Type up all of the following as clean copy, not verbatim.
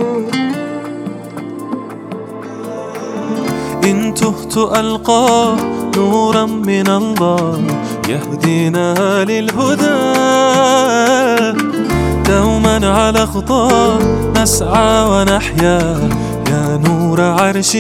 إن تهت ألقى نورا من الله يهدينا للهدى، دوما على خطاه نسعى ونحيا يا نور عرش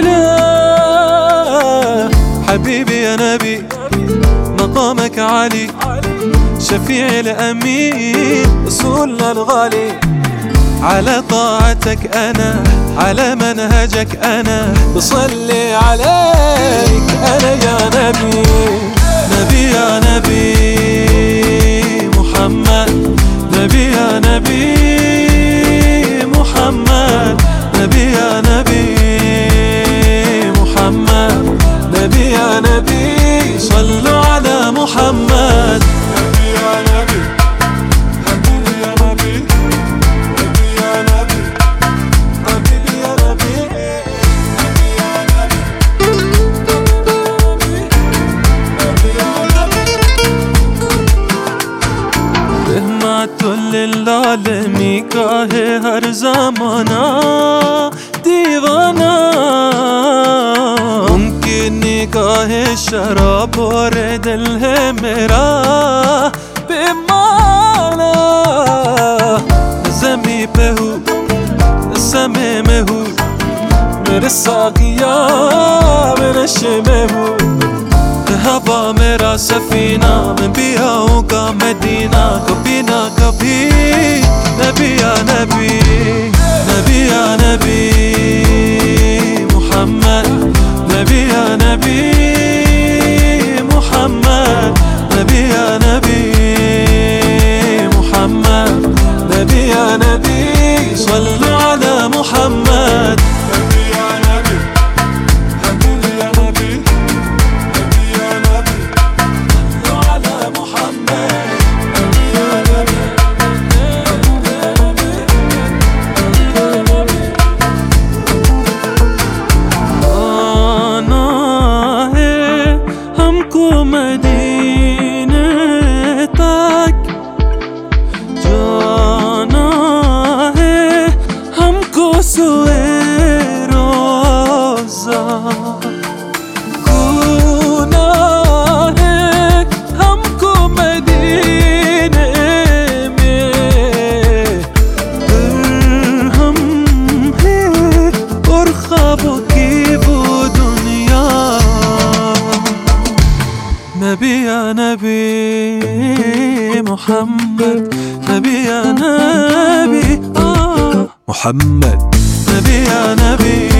الإله. حبيبي يا نبي مقامك عالي، شفيع الأمين رسولنا الغالي، على طاعتك أنا على منهجك أنا بصلي عليك أنا يا نبي. نبي يا نبي محمد، نبي يا نبي محمد، نبي يا نبي محمد، نبي يا نبي صلوا على محمد. نبي يا نبي حبيبي يا نبي، نبي يا نبي حبيبي يا نبي، نبي يا نبي نبي يا نبي. رحمت للعالمین کا ہے ہر زمانہ دیوانہ، ممکن نگاہ شراب اور دل ہے میرا بیمانہ. زمین پہ ہوں سمے میں ہوں، میرے ساقیہ میں نشے میں ہوں، ہوا میرا سفینہ میں بھی آؤں گا مدینہ کبھی نہ کبھی. نبی یا نبی، نبی یا نبی محمد، نبی یا نبی محمد، نبی یا نبی محمد، نبی یا نبی صلوا على محمد. نبی یا نبی حبیبی یا نبی، نبی یا نبی صلوا على محمد. نبی یا نبی آنا ہے ہم کو مدینے تک، جانا ہے ہم کو سوئے روزہ، گونا ہے ہم کو مدینے میں درہم ہے اور خوابوں کی وہ دنیا. نبی یا نبی محمد، نبی یا نبی محمد، نبی یا نبی